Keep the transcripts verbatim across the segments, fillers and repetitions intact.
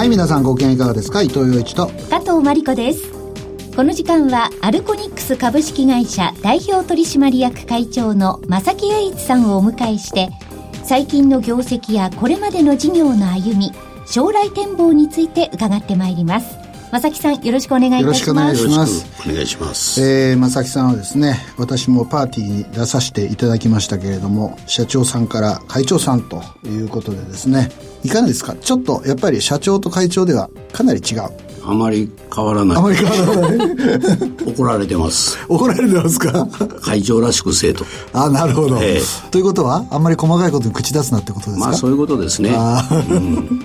はい、皆さんご機嫌いかがですか。伊藤洋一と加藤真理子です。この時間はアルコニックス株式会社代表取締役会長の正木栄一さんをお迎えして、最近の業績やこれまでの事業の歩み、将来展望について伺ってまいります。正木さん、よろしくお願いいたします。 よろしくお願いします。お願いします。 えー、正木さんはですね、私もパーティーに出させていただきましたけれども、社長さんから会長さんということでですね、いかがですか。ちょっとやっぱり社長と会長ではかなり違う。 あまり変わらない。 あまり変わらない怒られてます。 怒られてますか。 会長らしくせえと。 あ、なるほど、えー、ということはあんまり細かいことに口出すなってことですか。 まあそういうことですね。あ、うん、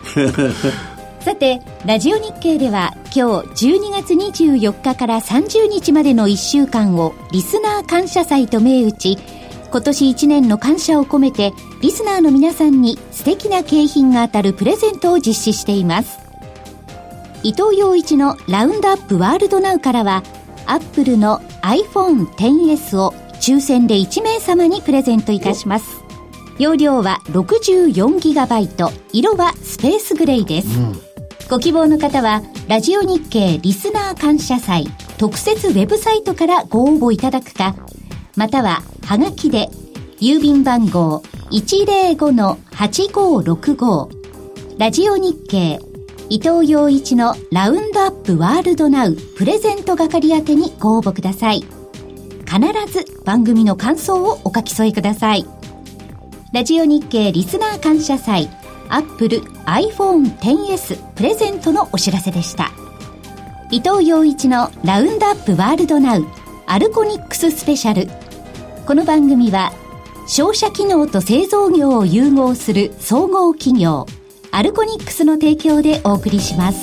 さて、ラジオ日経では今日じゅうにがつにじゅうよっかからさんじゅうにちまでのいっしゅうかんをリスナー感謝祭と銘打ち、今年いちねんの感謝を込めてリスナーの皆さんに素敵な景品が当たるプレゼントを実施しています。伊藤洋一のラウンドアップワールドナウからは、アップルの アイフォンテンエス を抽選でいちめいさまにプレゼントいたします。容量は ろくじゅうよんギガバイト、色はスペースグレーです、うん、ご希望の方はラジオ日経リスナー感謝祭特設ウェブサイトからご応募いただくか、またははがきで郵便番号 いちぜろごのはちごろくご ラジオ日経伊藤洋一のラウンドアップワールドナウプレゼント係宛てにご応募ください。必ず番組の感想をお書き添えください。ラジオ日経リスナー感謝祭アップル アイフォンテンエス プレゼントのお知らせでした。伊藤洋一のラウンドアップワールドナウアルコニックススペシャル。この番組は商社機能と製造業を融合する総合企業アルコニックスの提供でお送りします。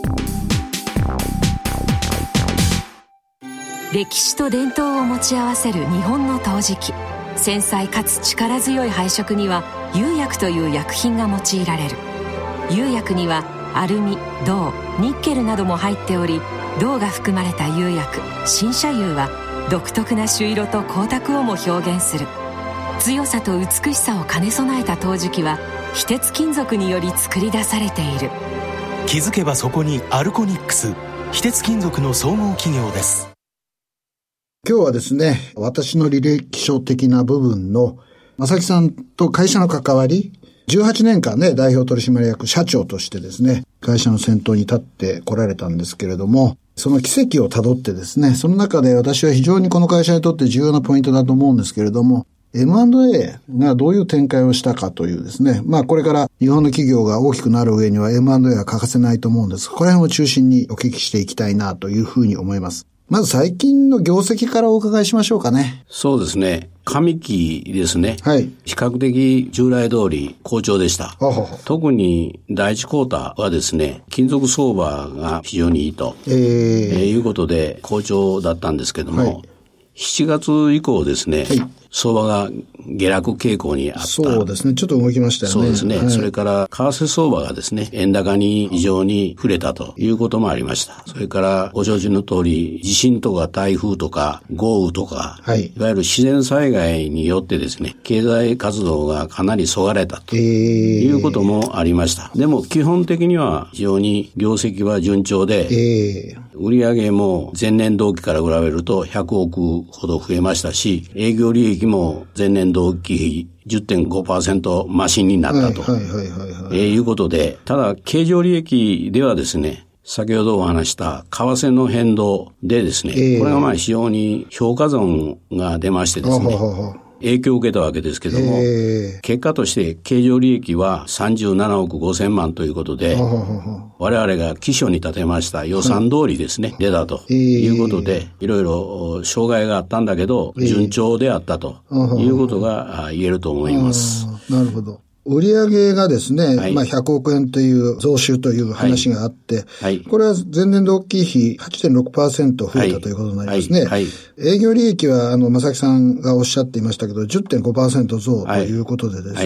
歴史と伝統を持ち合わせる日本の陶磁器。繊細かつ力強い配色には釉薬という薬品が用いられる。釉薬にはアルミ、銅、ニッケルなども入っており、銅が含まれた釉薬新車釉は独特な朱色と光沢をも表現する。強さと美しさを兼ね備えた陶磁器は非鉄金属により作り出されている。 気づけばそこにアルコニックス、非鉄金属の総合企業です。 今日はですね、私の履歴書的な部分の正木さんと会社の関わり、じゅうはちねんかんね、代表取締役社長としてですね、会社の先頭に立って来られたんですけれども、その軌跡をたどってですね、その中で私は非常にこの会社にとって重要なポイントだと思うんですけれども、エムアンドエー がどういう展開をしたかというですね、まあこれから日本の企業が大きくなる上には エムアンドエー は欠かせないと思うんです。ここら辺を中心にお聞きしていきたいなというふうに思います。まず最近の業績からお伺いしましょうかね。 そうですね。上期ですね。 はい。 比較的従来通り好調でした。 ほうほうほう。 特に第一クォーターはですね、金属相場が非常にいいと、えーえー、いうことで好調だったんですけども、はい、しちがつ以降ですね、はい、相場が下落傾向にあった。 そうですね。ちょっと動きましたよね。 そうですね。 はい、 それから、為替相場がですね、円高に非常に触れたということもありました。それから、ご承知の通り、地震とか台風とか豪雨とか、はい、いわゆる自然災害によってですね、経済活動がかなりそがれたということもありました。えー、でも、基本的には非常に業績は順調で、えー、売上も前年同期から比べるとひゃくおくほど増えましたし、営業利益も前年同期比 じゅってんごパーセント 増しになったということで、ただ経常利益ではですね、先ほどお話した為替の変動でですね、えー、これがまあ非常に評価損が出ましてですね、ほうほうほう、影響を受けたわけですけども、えー、結果として経常利益はさんじゅうななおくごせんまんということで、我々が基礎に立てました予算通りですね、はい、出たということで、いろいろ障害があったんだけど、順調であったということが言えると思います。 なるほど。売上がですね、はい、まあひゃくおくえんという増収という話があって、はい、これは前年同期比 はちてんろくパーセント 増えたということになりますね。はいはいはい、営業利益はあの正木さんがおっしゃっていましたけど じゅってんごパーセント 増ということでですね、はいはい、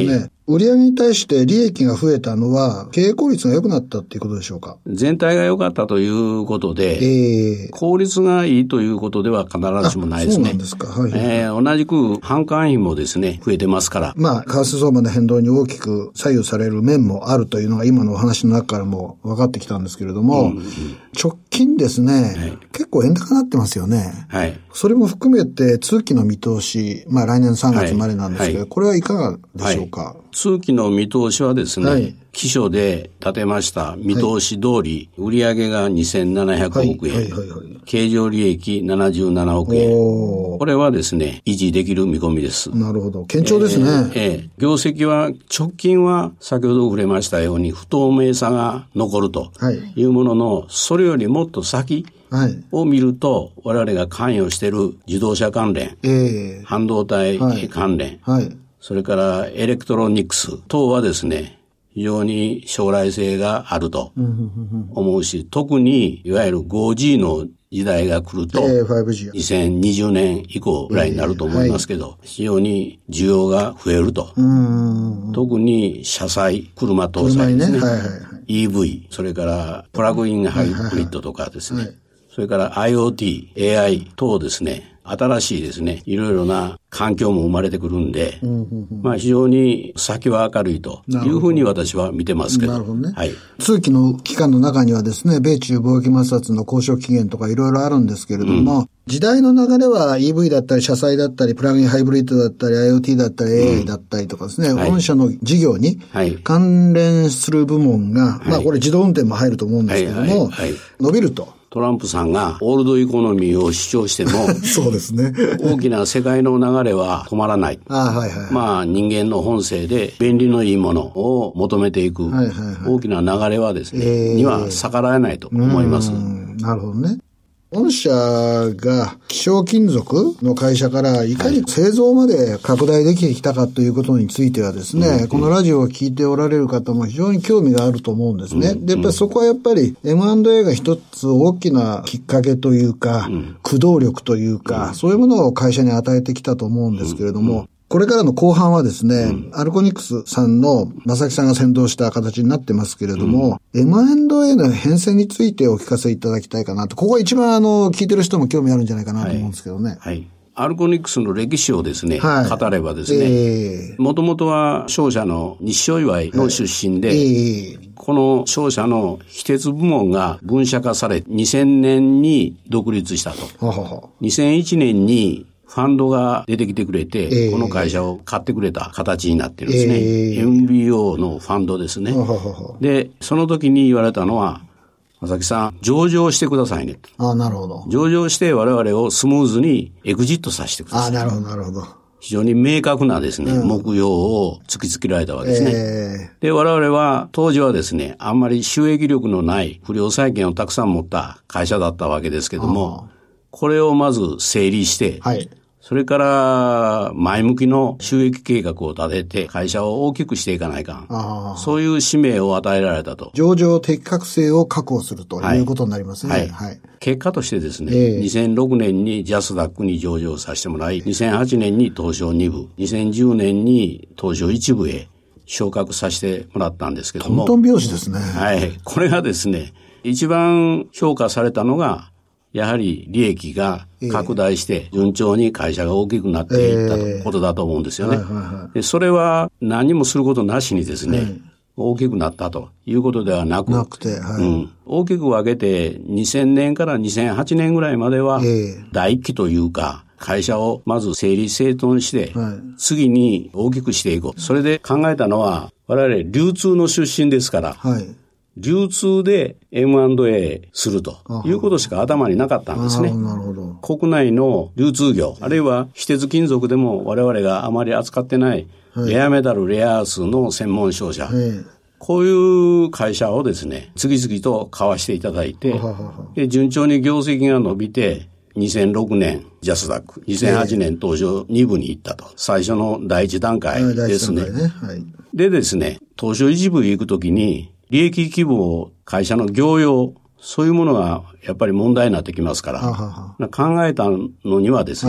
売上に対して利益が増えたのは、経営効率が良くなったっていうことでしょうか？ 全体が良かったということで、えー、効率がいいということでは必ずしもないですね。 そうなんですか。はい、はい。 えー、同じく販管費もですね、増えてますから。 まあ、為替相場の変動に大きく左右される面もあるというのが今のお話の中からも分かってきたんですけれども、うんうん、直近ですね、はい、結構円高になってますよね。はい。それも含めて通期の見通し、まあ来年さんがつまでなんですけど、はいはい、これはいかがでしょうか？はい、 通期の見通しはですね、はい、期初で立てました見通し通り、売上がにせんななひゃくおくえん、はいはいはいはい、経常利益ななじゅうななおくえん。これはですね、維持できる見込みです。 なるほど。堅調ですね。 えーえー、業績は、直近は先ほど触れましたように不透明さが残るというものの、はい、それよりもっと先を見ると、我々が関与している自動車関連、えー、半導体関連、はいはい、それからエレクトロニクス等はですね、非常に将来性があると思うし、特にいわゆる ファイブジー の時代が来ると、えー、にせんにじゅうねん以降ぐらいになると思いますけど、えーはい、非常に需要が増えると。うん特に車載、車搭載ですね。ねはいはいはい、イーブイ、それからプラグインハイブリッドとかですね。はいはいはい、それから IoT、エーアイ 等ですね。新しいですね、いろいろな環境も生まれてくるんで、うんうんうん、まあ非常に先は明るいというふうに私は見てますけど。 なるほどね。 はい。 通期の期間の中にはですね、米中貿易摩擦の交渉期限とかいろいろあるんですけれども、うん、時代の流れは イーブイ だったり車載だったりプラグインハイブリッドだったり IoT だったり エーアイ だったりとかですね、うんはい、御社の事業に関連する部門が、はい、まあこれ自動運転も入ると思うんですけども、はいはいはい、伸びると。 トランプさんがオールドエコノミーを主張してもそうですね大きな世界の流れは止まらない。あ、はいはいはい、まあ人間の本性で便利のいいものを求めていく大きな流れはですね、えー、には逆らえないと思います。 なるほどね。御社が希少金属の会社からいかに製造まで拡大できてきたかということについてはですね、うん、このラジオを聞いておられる方も非常に興味があると思うんですね。うん、で、やっぱりそこはやっぱり エムアンドエー が一つ大きなきっかけというか、うん、駆動力というか、うん、そういうものを会社に与えてきたと思うんですけれども、うんうんこれからの後半はですね、うん、アルコニクスさんの正木さんが先導した形になってますけれども、うん、エムアンドエー の変遷についてお聞かせいただきたいかなと。ここが一番あの、聞いてる人も興味あるんじゃないかなと思うんですけどね。はい。はい、 アルコニクスの歴史をですね、はい、語ればですね、もともとは商社の日商祝いの出身で、はいえー、この商社の非鉄部門が分社化され、にせんねんに独立したと。はははにせんいちねんにファンドが出てきてくれて、えー、この会社を買ってくれた形になってるんですね。えー、エムビーオー のファンドですね。で、その時に言われたのは、正木さん、上場してくださいね。 ああ、なるほど。 上場して我々をスムーズにエグジットさせてください。 ああ、なるほど、なるほど。 非常に明確なですね、うん、目標を突きつけられたわけですね。えー、で、我々は当時はですね、あんまり収益力のない不良債権をたくさん持った会社だったわけですけども、これをまず整理して、はい、それから前向きの収益計画を立てて会社を大きくしていかないかん。そういう使命を与えられたと。 上場適格性を確保するということになりますね。はい。はいはい、 結果としてですね、えー、にせんろくねんにジャスダックに上場させてもらい、にせんはちねんに東証に部、にせんじゅうねんに東証いち部へ昇格させてもらったんですけども。 トントン拍子ですね。 はい。これがですね、一番評価されたのが、やはり利益が拡大して順調に会社が大きくなっていったことだと思うんですよね。でそれは何もすることなしにですね、大きくなったということではなく、 なくてはいうん、 大きく分けてにせんねんからにせんはちねんぐらいまでは第一期というか、会社をまず整理整頓して、はい、次に大きくしていこう。それで考えたのは、我々流通の出身ですから、はい流通で エムアンドエー するということしか頭になかったんですね。なるほど。国内の流通業、あるいは非鉄金属でも我々があまり扱ってないレアメタル、レアアースの専門商社、はい、こういう会社をですね、次々と買わしていただいて、で順調に業績が伸びて、にせんろくねんジャスダック、にせんはちねん東証に部に行ったと。最初の第一段階ですね。ねはい、でですね、東証いち部行くときに、利益規模を会社の業用、そういうものがやっぱり問題になってきますから、ははは考えたのにはですね、はい、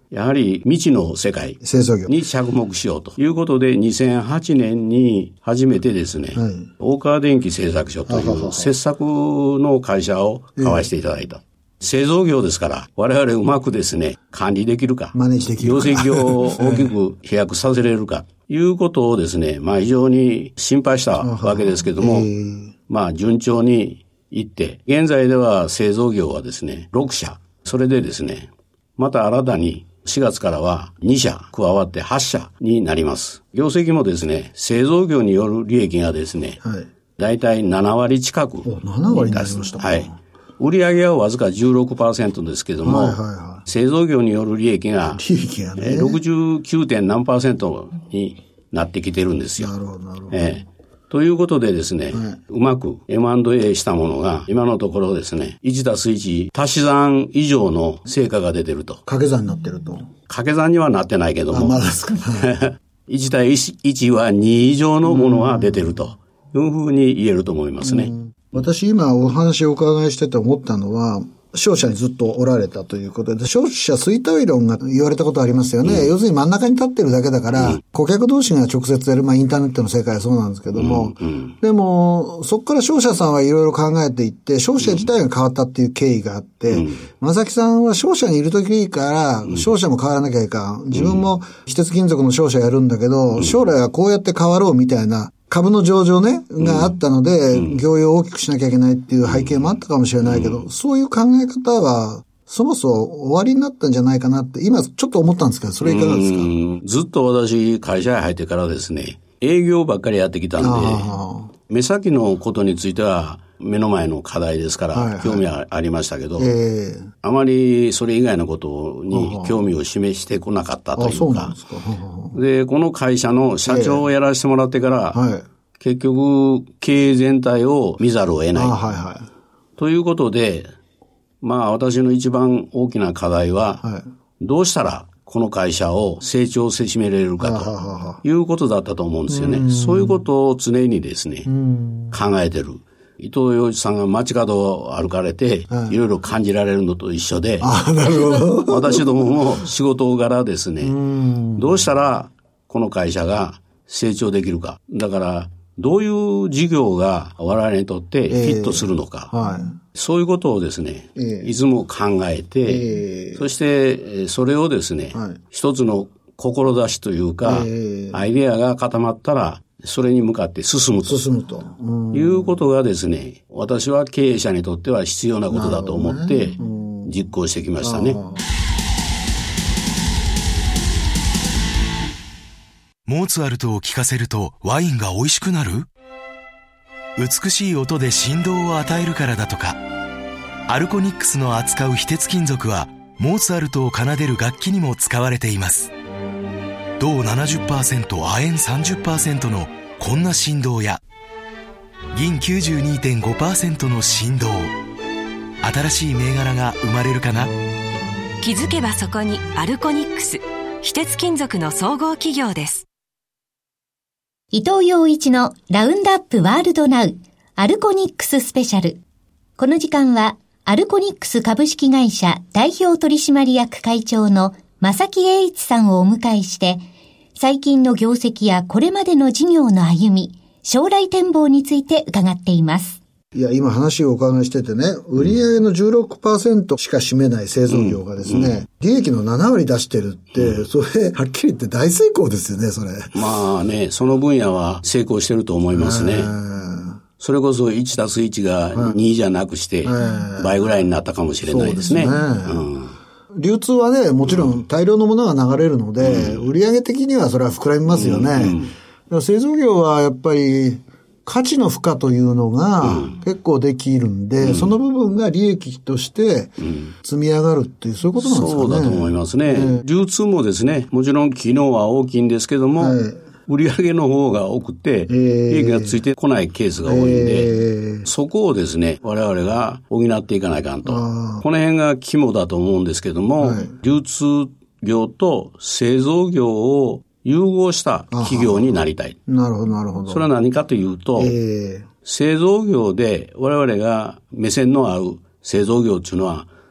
やはり未知の世界に着目しようということで、にせんはちねんに初めてですね、はい、大川電機製作所という切削の会社を買わせていただいた。えー、製造業ですから、我々うまくですね、管理できるか、 マネージできるか、 業績を大きく飛躍させれるか、いうことをですね、まあ非常に心配したわけですけども、えー、まあ順調にいって、現在では製造業はですね、ろくしゃ、それでですね、また新たにしがつからはにしゃ加わってはっしゃになります。業績もですね、製造業による利益がですね、はい、だいたいななわり近くに達す。 ななわりになりましたか。 はい。売上はわずか じゅうろくパーセント ですけども、はいはいはい、製造業による利益が、 利益がね、 ろくじゅうきゅうてんなんパーセントになってきてるんですよ。 なるほど、なるほど。 えーということでですね、はい、うまく エムアンドエー したものが、今のところですね、いちたすいち、足し算以上の成果が出てると。 掛け算になってると。 掛け算にはなってないけども。 あ、まだですか。 いちたいいちはに以上のものが出てるというふうに言えると思いますね。 私今お話をお伺いしてて思ったのは、商社にずっとおられたということで、商社衰退論が言われたことありますよね。うん、要するに真ん中に立ってるだけだから、うん、顧客同士が直接やる、まあインターネットの世界はそうなんですけども、うんうん、でも、そこから商社さんはいろいろ考えていって、商社自体が変わったっていう経緯があって、うん、正木さんは商社にいる時から、商社も変わらなきゃいかん。自分も非鉄金属の商社やるんだけど、将来はこうやって変わろうみたいな、株の上場ね、があったので、うん、業用を大きくしなきゃいけないっていう背景もあったかもしれないけど、うん、そういう考え方は、そもそも終わりになったんじゃないかなって、今ちょっと思ったんですけど、それいかがですか？ うん、ずっと私、会社に入ってからですね、営業ばっかりやってきたんで、目先のことについては、目の前の課題ですから、興味はありましたけど、はいはい、えー、あまりそれ以外のことに興味を示してこなかったというか、 そうなんですか。 で、この会社の社長をやらせてもらってから、えーはい、結局、経営全体を見ざるを得ない。はいはい、ということで、まあ私の一番大きな課題は、はい、どうしたらこの会社を成長せしめれるかということだったと思うんですよね。そういうことを常にですね、考えてる。伊藤洋一さんが街角を歩かれて、はい、いろいろ感じられるのと一緒で、 あ、なるほど。 私どもも仕事柄ですね、どうしたらこの会社が成長できるか。だから、どういう事業が我々にとってフィットするのか。えーはい、そういうことをですね、えー、いつも考えて、えー、そしてそれをですね、はい、一つの志というか、えー、アイデアが固まったら、それに向かって進むと。 進むと。 いうことがですね、私は経営者にとっては必要なことだと思って実行してきましたね。 モーツァルトを聴かせるとワインが美味しくなる？美しい音で振動を与えるからだとか。アルコニックスの扱う非鉄金属はモーツァルトを奏でる楽器にも使われています。銅 ななじゅっパーセント、亜鉛 さんじゅっパーセント のこんな振動や銀 きゅうじゅうにてんごパーセント の振動、新しい銘柄が生まれるかな。 気づけばそこにアルコニックス、非鉄金属の総合企業です。 伊藤洋一のラウンドアップワールドナウアルコニックススペシャル。この時間はアルコニックス株式会社代表取締役会長の正木英一さんをお迎えして、最近の業績やこれまでの事業の歩み、将来展望について伺っています。 いや、今話をお伺いしててね、売上の じゅうろくパーセント しか占めない製造業がですね、うんうん、利益のななわり出してるって、うん、それ、はっきり言って大成功ですよね、それ。 まあね、その分野は成功してると思いますね。それこそいちたすいちがにじゃなくして、倍ぐらいになったかもしれないですね。そうですね。うん、 流通はね、もちろん大量のものが流れるので、うん、売上的にはそれは膨らみますよね。うんうん、だから製造業はやっぱり価値の付加というのが結構できるんで、うん、その部分が利益として積み上がるっていう、そういうことなんですかね。 そうだと思いますね。えー、流通もですね、もちろん機能は大きいんですけども、はい、売上の方が多くて、利益がついてこないケースが多いんで、えー、そこをですね、我々が補っていかないかんと。この辺が肝だと思うんですけども、はい、流通業と製造業を融合した企業になりたい。 なるほど、なるほど。 それは何かというと、えー、製造業で我々が目線の合う製造業っていうのは、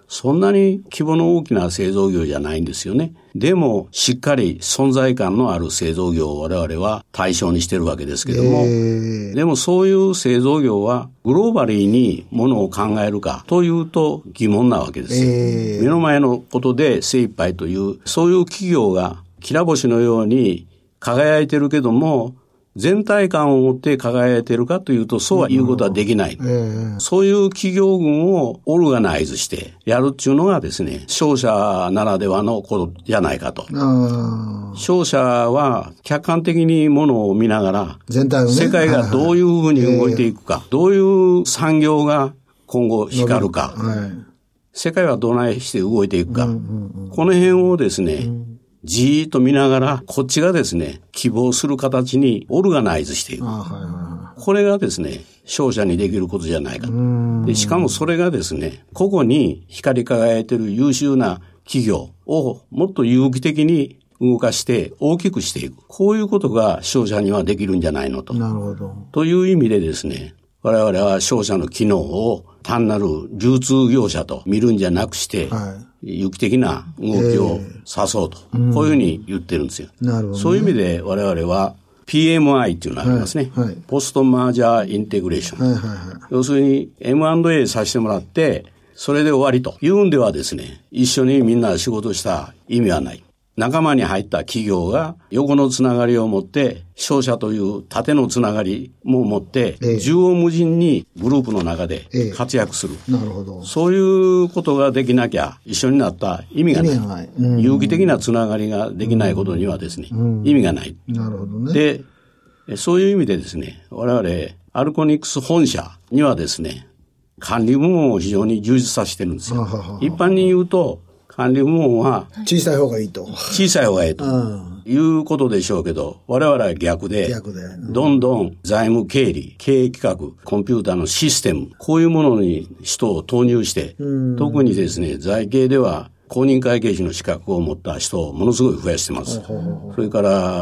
そんなに規模の大きな製造業じゃないんですよね。でも、しっかり存在感のある製造業を我々は対象にしてるわけですけども、えー、でもそういう製造業はグローバリーにものを考えるかというと疑問なわけですよ。えー、目の前のことで精一杯という、そういう企業がきら星のように輝いてるけども、全体感を持って輝いているかというと、そうは言うことはできない。えー、そういう企業群をオルガナイズしてやるっていうのがですね、商社ならではのことじゃないかと。商社は客観的にものを見ながら、全体をね、世界がどういうふうに動いていくか、はいはい、どういう産業が今後光るか、はい、世界はどないして動いていくか、うんうんうん、この辺をですね、うん、じーっと見ながら、こっちがですね、希望する形にオルガナイズしていく。はいはい、これがですね、商社にできることじゃないかと。で、しかもそれがですね、個々に光り輝いている優秀な企業をもっと有機的に動かして大きくしていく。こういうことが商社にはできるんじゃないのと。なるほど。という意味でですね、我々は商社の機能を単なる流通業者と見るんじゃなくして、はい、有機的な動きをさそうと、えー、こういうふうに言ってるんですよ。なるほどね、そういう意味で我々は ピーエムアイ っていうのがありますね。はいはい、ポストマージャーインテグレーション。はいはいはい、要するに エムアンドエー させてもらって、それで終わりというんではですね、一緒にみんな仕事した意味はない。仲間に入った企業が横のつながりを持って、商社という縦のつながりも持って、ええ、縦横無尽にグループの中で活躍する、ええ。なるほど。そういうことができなきゃ一緒になった意味がない。ない、うん、有機的なつながりができないことにはですね、うん、意味がない。なるほどね。で、そういう意味でですね、我々アルコニクス本社にはですね、管理部門を非常に充実させてるんですよ。はははは一般に言うと、管理部門は小さい方がいいと。 小さい方がいいと。いうことでしょうけど、我々は逆で、逆で、うん、どんどん財務経理、経営企画、コンピューターのシステム、こういうものに人を投入して、特にですね、財経では公認会計士の資格を持った人をものすごい増やしてます。それから、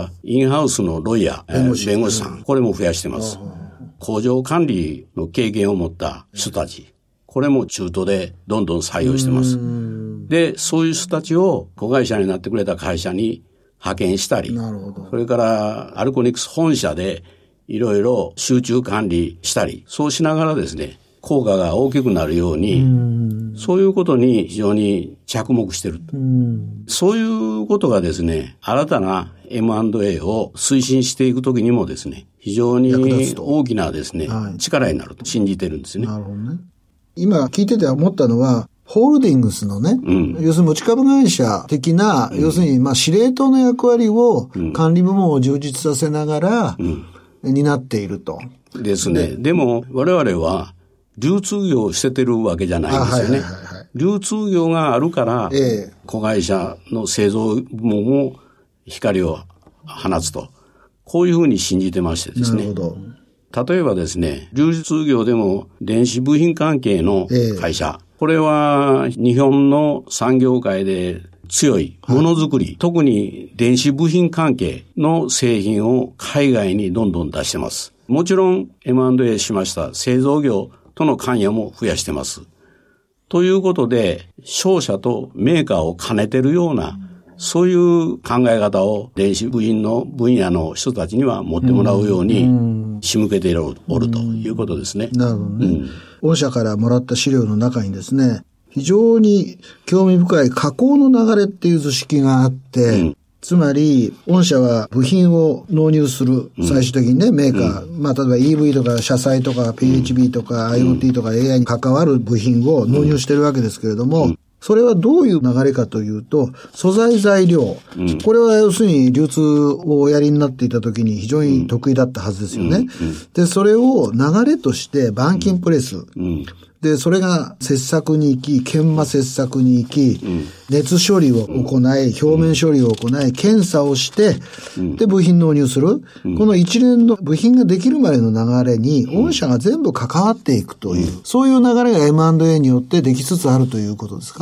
インハウスのロイヤー、弁護士、弁護士さん、これも増やしてます。工場管理の経験を持った人たち、これも中途でどんどん採用してます。で、そういう人たちを子会社になってくれた会社に派遣したり、なるほど。それからアルコニクス本社でいろいろ集中管理したり、そうしながらですね、効果が大きくなるように、うそういうことに非常に着目している。うそういうことがですね、新たな エムアンドエー を推進していくときにもですね、非常に大きなですね、はい、力になると信じてるんですね。なるほどね。 今聞いてて思ったのは、ホールディングスのね、うん、要するに持ち株会社的な、うん、要するにまあ司令塔の役割を管理部門を充実させながら、うん、担っていると。 ですね。で, でも我々は流通業を捨ててるわけじゃないんですよね。はいはいはいはい、流通業があるから、ええ、子会社の製造部門も光を放つと。こういうふうに信じてましてですね。なるほど。例えばですね、流通業でも電子部品関係の会社、ええ、これは日本の産業界で強いものづくり、はい、特に電子部品関係の製品を海外にどんどん出してます。もちろん エムアンドエー しました製造業との関与も増やしてます。ということで、商社とメーカーを兼ねてるような、そういう考え方を電子部品の分野の人たちには持ってもらうように仕向けておるということですね。 なるほどね。うん、御社からもらった資料の中にですね、非常に興味深い加工の流れっていう図式があって、うん、つまり御社は部品を納入する、最終的にね、メーカー、うん、まあ例えば イーブイ とか車載とか ピーエイチビー とか アイオーティー とか エーアイ に関わる部品を納入してるわけですけれども、うん、それはどういう流れかというと、素材材料、うん、これは要するに流通をおやりになっていた時に非常に得意だったはずですよね。うんうん、で、それを流れとして板金プレス、うんうん、で、それが切削に行き、研磨切削に行き、うん、熱処理を行い、表面処理を行い、検査をして、うん、で、部品納入する、うん。この一連の部品ができるまでの流れに、御社が全部関わっていくという、うん、そういう流れが エムアンドエー によってできつつあるということですか？うん、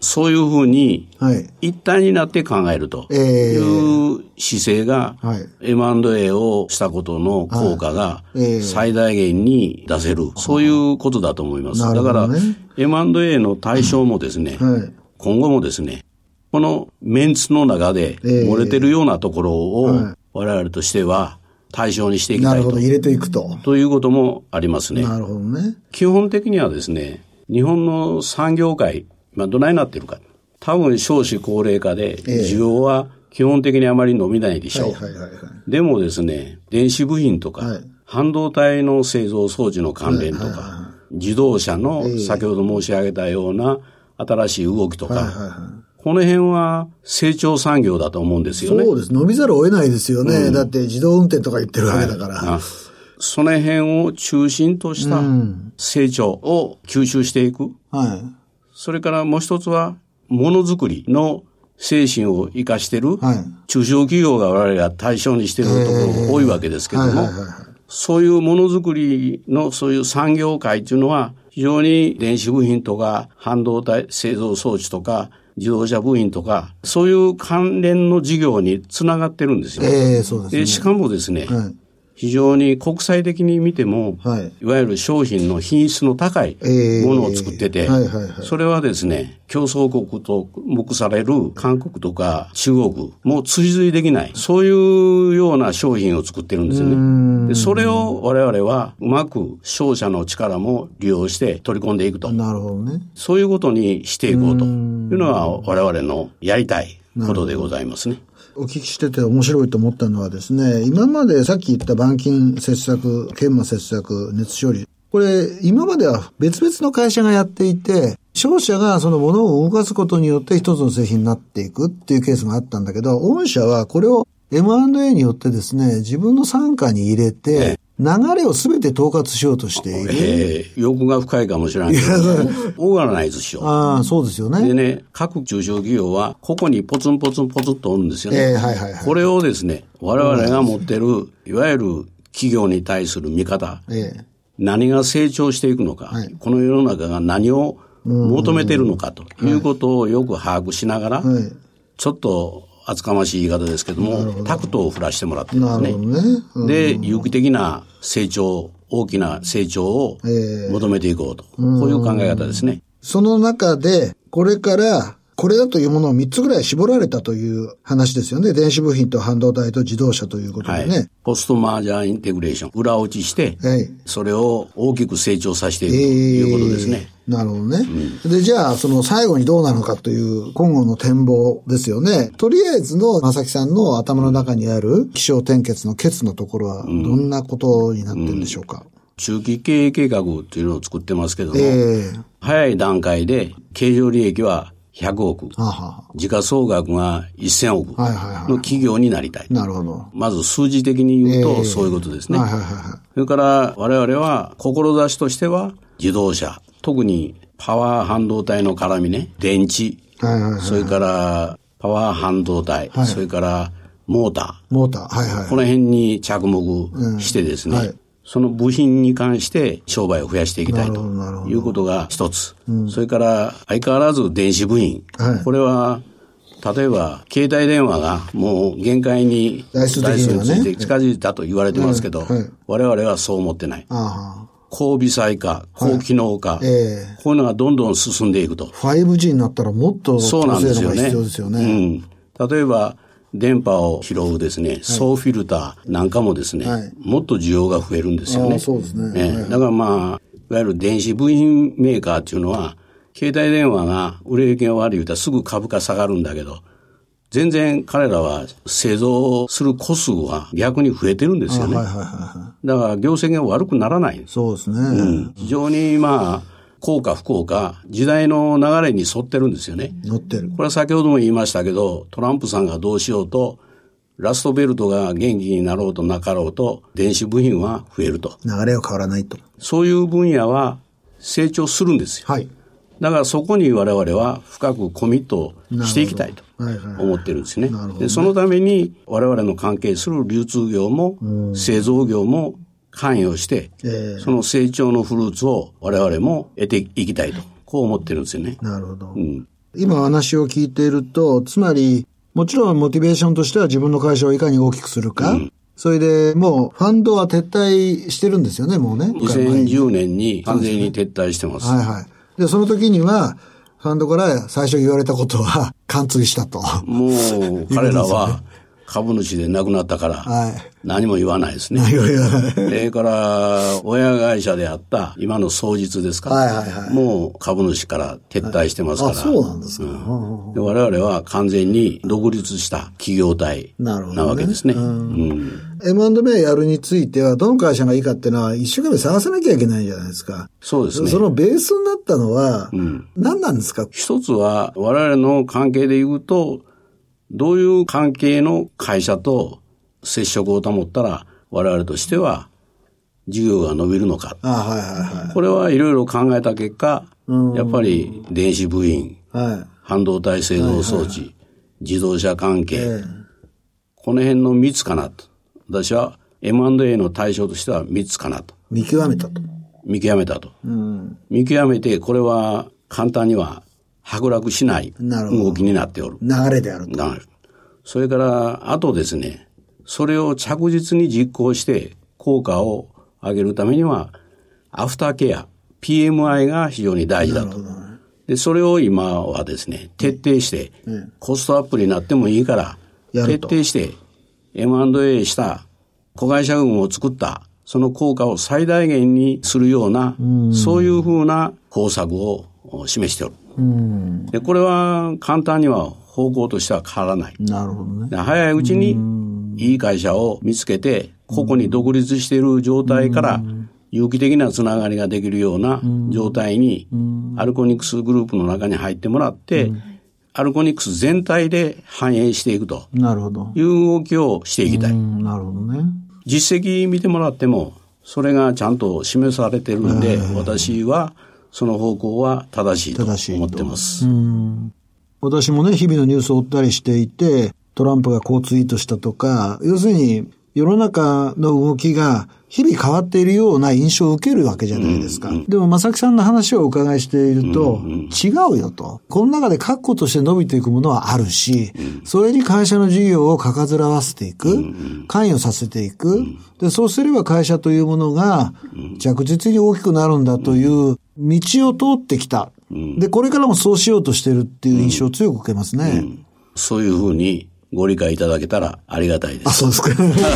そういうふうに一体になって考えるという姿勢が エムアンドエー をしたことの効果が最大限に出せる、そういうことだと思います。だから エムアンドエー の対象もですね、今後もですね、このメンツの中で漏れてるようなところを我々としては対象にしていきたいと。 なるほど、入れていくと。 ということもありますね。 なるほどね。 基本的にはですね、日本の産業界、まあ、どないになってるか。多分少子高齢化で需要は基本的にあまり伸びないでしょう。はいはいはいはい、でもですね、電子部品とか、はい、半導体の製造装置の関連とか、はいはいはい、自動車の先ほど申し上げたような新しい動きとか、はいはいはい、この辺は成長産業だと思うんですよね。 そうです。伸びざるを得ないですよね。うん、だって自動運転とか言ってるわけだから。はい、 その辺を中心とした成長を吸収していく。はい、それからもう一つは、ものづくりの精神を生かしている中小企業が我々が対象にしているところが多いわけですけども、そういうものづくりのそういう産業界っていうのは、非常に電子部品とか半導体製造装置とか自動車部品とか、そういう関連の事業につながってるんですよ。 えー、そうですね。 で、しかもですね、はい、非常に国際的に見ても、はい、いわゆる商品の品質の高いものを作ってて、えーはいはいはい、それはですね、競争国と目される韓国とか中国も追随できない、そういうような商品を作ってるんですよね。で、それを我々はうまく商社の力も利用して取り込んでいくと。 なるほどね。 そういうことにしていこうというのが我々のやりたいことでございますね。 お聞きしてて面白いと思ったのはですね、今までさっき言った板金切削、研磨切削、熱処理、これ今までは別々の会社がやっていて、商社がそのものを動かすことによって一つの製品になっていくっていうケースがあったんだけど、御社はこれを エムアンドエー によってですね、自分の傘下に入れて、流れをすべて統括しようとしている。 えー、欲が深いかもしれないけど、オーガナイズしよう。 ああ、そうですよね。 でね、各中小企業は、ここにポツンポツンポツンとおるんですよね。 えー、はいはいはい。 これをですね、我々が持ってる、いわゆる企業に対する見方、えー、何が成長していくのか、はい、この世の中が何を求めているのかということをよく把握しながら、はい、ちょっと、厚かましい言い方ですけども、どタクトを振らしてもらってですね。ね、うん、で、有機的な成長、大きな成長を求めていこうと。えー、こういう考え方ですね。 その中で、これから、これだというものをみっつぐらい絞られたという話ですよね。電子部品と半導体と自動車ということでね。はい、 ポストマージャーインテグレーション、裏落ちして、はい、それを大きく成長させていくということですね。 えー、なるほどね。うん、で、じゃあ、その最後にどうなのかという今後の展望ですよね。とりあえずの正木さんの頭の中にある起承転結の結のところはどんなことになってるんでしょうか。うんうん、 中期経営計画というのを作ってますけども、えー、早い段階で経常利益はひゃくおく、はは時価総額がせんおくの企業になりたい。 なるほど。 まず数字的に言うとそういうことですね。はいはいはい、それから我々は志としては自動車、特にパワー半導体の絡みね、電池、はいはいはい、それからパワー半導体、はい、それからモーター、 モーター、はいはい、 この辺に着目してですね、うんはい、その部品に関して商売を増やしていきたいということが一つ、うん、それから相変わらず電子部品、はい、これは例えば携帯電話がもう限界に台数について近づいたと言われてますけど、はいはい、我々はそう思ってない。あ高微細化、高機能化、はいえー、こういうのがどんどん進んでいくと。 ファイブジー になったらもっとそうなんですよね。 必要ですよね。 うん、例えば電波を拾うですね、はい、総フィルターなんかもですね、はい、もっと需要が増えるんですよね。 あそうですね。ねはい、だからまあ、いわゆる電子部品メーカーっていうのは、携帯電話が売れ行きが悪い言うたらすぐ株価下がるんだけど、全然彼らは製造する個数は逆に増えてるんですよね。はいはいはいはい、だから業績が悪くならない。 そうですね。 うん、非常にまあ、効か不効か、時代の流れに沿ってるんですよね。 乗ってる。 これは先ほども言いましたけど、トランプさんがどうしようと、ラストベルトが元気になろうとなかろうと、電子部品は増えると。 流れは変わらないと。 そういう分野は成長するんですよ。はい。だからそこに我々は深くコミットしていきたいと思ってるんですね。でそのために我々の関係する流通業も製造業も関与して、えー、その成長のフルーツを我々も得ていきたいと、こう思ってるんですよね。 なるほど。 うん、 今話を聞いていると、つまり、もちろんモチベーションとしては自分の会社をいかに大きくするか。うん、それでもうファンドは撤退してるんですよね、もうね。 にせんじゅうねんに完全に撤退してます。 はいはい。で、その時には、ファンドから最初言われたことは貫通したと。 もう、彼らは株主で亡くなったから、何も言わないですね。何も言わない。それから、親会社であった今の双日ですか。はいはいはい。もう株主から撤退してますから。はい、あ、そうなんですか。うん、で我々は完全に独立した企業体なわけですね。うんうん、 エムアンドエー やるについては、どの会社がいいかっていうのは一生懸命探さなきゃいけないじゃないですか。 そうですね。 そのベースになったのは、何なんですか？うん、 一つは、我々の関係で言うと、どういう関係の会社と接触を保ったら我々としては事業が伸びるのか。あ、はいはいはい、これはいろいろ考えた結果、やっぱり電子部品、はい、半導体製造装置、はいはい、自動車関係、えー、この辺のみっつかなと。私は エムアンドエー の対象としてはみっつかなと。 見極めたと。 見極めたと。うん、見極めて、これは簡単には剥落しない動きになっておる。 流れであると。流れ。 それから、あとですね、それを着実に実行して効果を上げるためには、アフターケア、ピーエムアイ が非常に大事だと。で、それを今はですね、徹底して、うん、コストアップになってもいいから、徹底して、エムアンドエー した子会社群を作った、その効果を最大限にするような、うん、そういうふうな方策を示しておる。うん、で、これは簡単には方向としては変わらない。 なるほどね。 早いうちにいい会社を見つけて、個々に独立している状態から有機的なつながりができるような状態にアルコニクスグループの中に入ってもらって、アルコニクス全体で反映していくという動きをしていきたい。 なるほどね。 実績見てもらってもそれがちゃんと示されてるんで、私はその方向は正しいと思ってます。 うん、私もね、日々のニュースを追ったりしていて、トランプがこうツイートしたとか、要するに世の中の動きが日々変わっているような印象を受けるわけじゃないですか。うんうん、でも正木さんの話をお伺いしていると、うんうん、違うよと。この中で確固として伸びていくものはあるし、うん、それに会社の事業をかかずらわせていく、うん、関与させていく、うん、で、そうすれば会社というものが着実に大きくなるんだという道を通ってきた。うん、で、これからもそうしようとしてるっていう印象を強く受けますね。うんうん、 そういうふうにご理解いただけたらありがたいです。 あ、そうですか。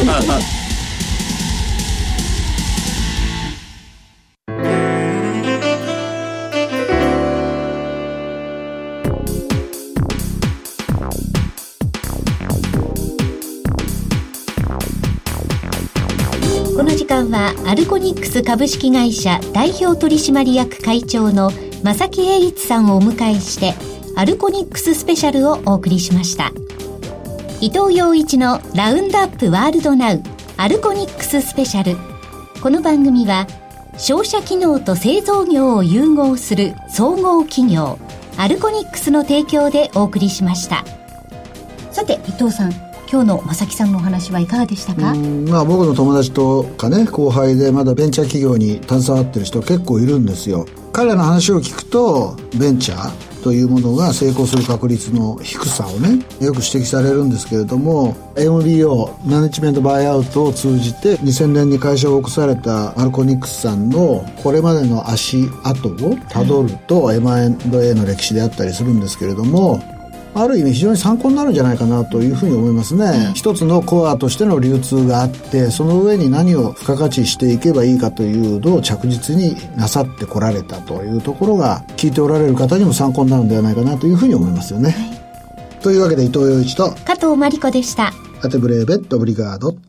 この時間はアルコニックス株式会社代表取締役会長の正木栄一さんをお迎えしてアルコニックススペシャルをお送りしました。伊藤洋一のラウンドアップワールドナウアルコニックススペシャル。この番組は商社機能と製造業を融合する総合企業アルコニックスの提供でお送りしました。さて伊藤さん、今日の正木さんのお話はいかがでしたか？ うん、まあ、僕の友達とかね、後輩でまだベンチャー企業に携わってる人結構いるんですよ。彼らの話を聞くとベンチャーというものが成功する確率の低さをね、よく指摘されるんですけれども、 エムビーオー マネジメントバイアウトを通じてにせんねんに会社を起こされたアルコニックスさんのこれまでの足跡をたどると エムアンドエー の歴史であったりするんですけれども、ある意味非常に参考になるんじゃないかなというふうに思いますね。一つのコアとしての流通があって、その上に何を付加価値していけばいいかというのを着実になさってこられたというところが、聞いておられる方にも参考になるんではないかなというふうに思いますよね。はい、というわけで伊藤洋一と加藤真理子でした。 アテブレーベットオブリガード。